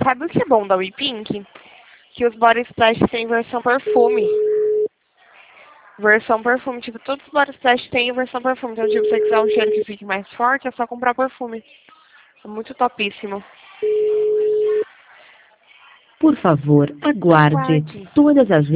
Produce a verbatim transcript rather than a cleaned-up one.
Sabe o que é bom da WePink? Que os body splash têm versão perfume. Versão perfume, tipo, todos os body splash têm versão perfume. Então, tipo, se você quiser um cheiro que fique mais forte, é só comprar perfume. É muito topíssimo. Por favor, aguarde. Aguarde. Todas as